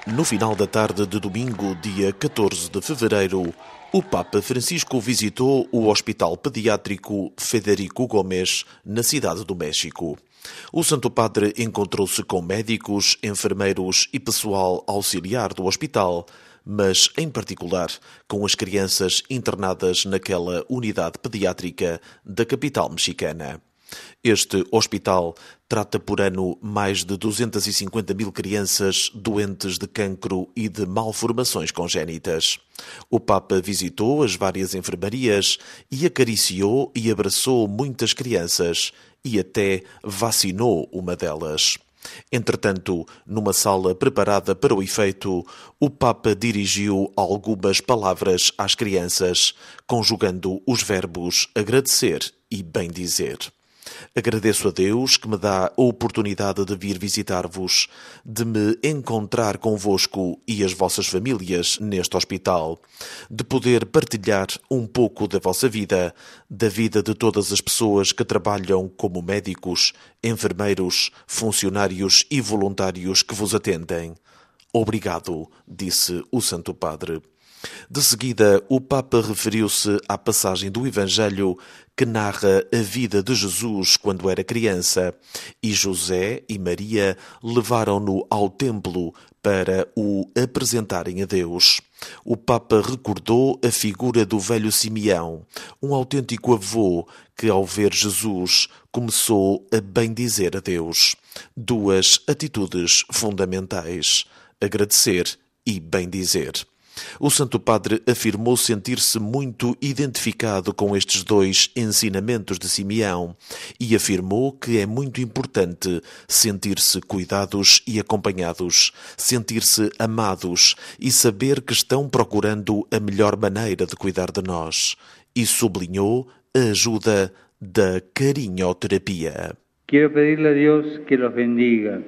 No final da tarde de domingo, dia 14 de fevereiro, o Papa Francisco visitou o Hospital Pediátrico Federico Gomes, na cidade do México. O Santo Padre encontrou-se com médicos, enfermeiros e pessoal auxiliar do hospital, mas, em particular, com as crianças internadas naquela unidade pediátrica da capital mexicana. Este hospital trata por ano mais de 250 mil crianças doentes de cancro e de malformações congénitas. O Papa visitou as várias enfermarias e acariciou e abraçou muitas crianças e até vacinou uma delas. Entretanto, numa sala preparada para o efeito, o Papa dirigiu algumas palavras às crianças, conjugando os verbos agradecer e bendizer. Agradeço a Deus que me dá a oportunidade de vir visitar-vos, de me encontrar convosco e as vossas famílias neste hospital, de poder partilhar um pouco da vossa vida, da vida de todas as pessoas que trabalham como médicos, enfermeiros, funcionários e voluntários que vos atendem. Obrigado, disse o Santo Padre. De seguida, o Papa referiu-se à passagem do Evangelho que narra a vida de Jesus quando era criança, e José e Maria levaram-no ao templo para o apresentarem a Deus. O Papa recordou a figura do velho Simeão, um autêntico avô que, ao ver Jesus, começou a bendizer a Deus. Duas atitudes fundamentais: agradecer e bendizer. O Santo Padre afirmou sentir-se muito identificado com estes dois ensinamentos de Simeão e afirmou que é muito importante sentir-se cuidados e acompanhados, sentir-se amados e saber que estão procurando a melhor maneira de cuidar de nós. E sublinhou a ajuda da carinhoterapia. Quero pedir a Deus que los bendiga.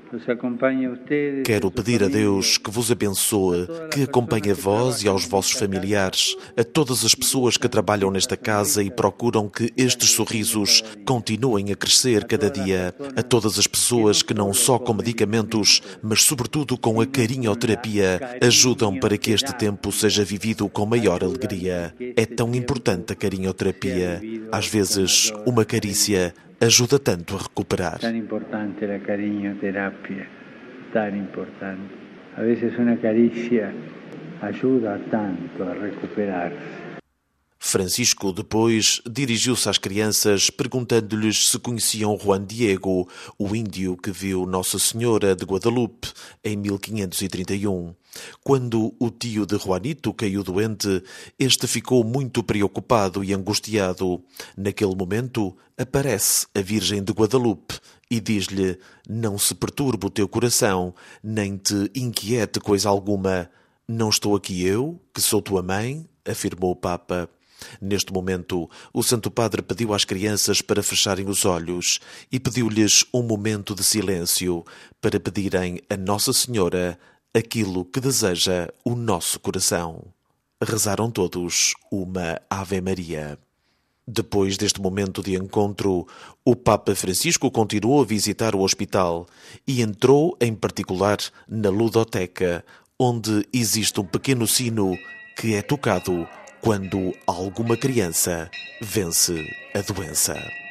Quero pedir a Deus que vos abençoe, que acompanhe a vós e aos vossos familiares, a todas as pessoas que trabalham nesta casa e procuram que estes sorrisos continuem a crescer cada dia, a todas as pessoas que não só com medicamentos, mas sobretudo com a carinhoterapia, ajudam para que este tempo seja vivido com maior alegria. É tão importante a carinhoterapia. Às vezes, uma carícia ajuda tanto a recuperar. Tan importante a carinhoterapia, tan importante. A vezes uma carícia ajuda tanto a recuperar-se. Francisco depois dirigiu-se às crianças perguntando-lhes se conheciam Juan Diego, o índio que viu Nossa Senhora de Guadalupe em 1531. Quando o tio de Juanito caiu doente, este ficou muito preocupado e angustiado. Naquele momento, aparece a Virgem de Guadalupe e diz-lhe: "Não se perturbe o teu coração, nem te inquiete coisa alguma. Não estou aqui eu, que sou tua mãe?", afirmou o Papa. Neste momento, o Santo Padre pediu às crianças para fecharem os olhos e pediu-lhes um momento de silêncio para pedirem a Nossa Senhora aquilo que deseja o nosso coração. Rezaram todos uma Ave Maria. Depois deste momento de encontro, o Papa Francisco continuou a visitar o hospital e entrou, em particular, na ludoteca, onde existe um pequeno sino que é tocado quando alguma criança vence a doença.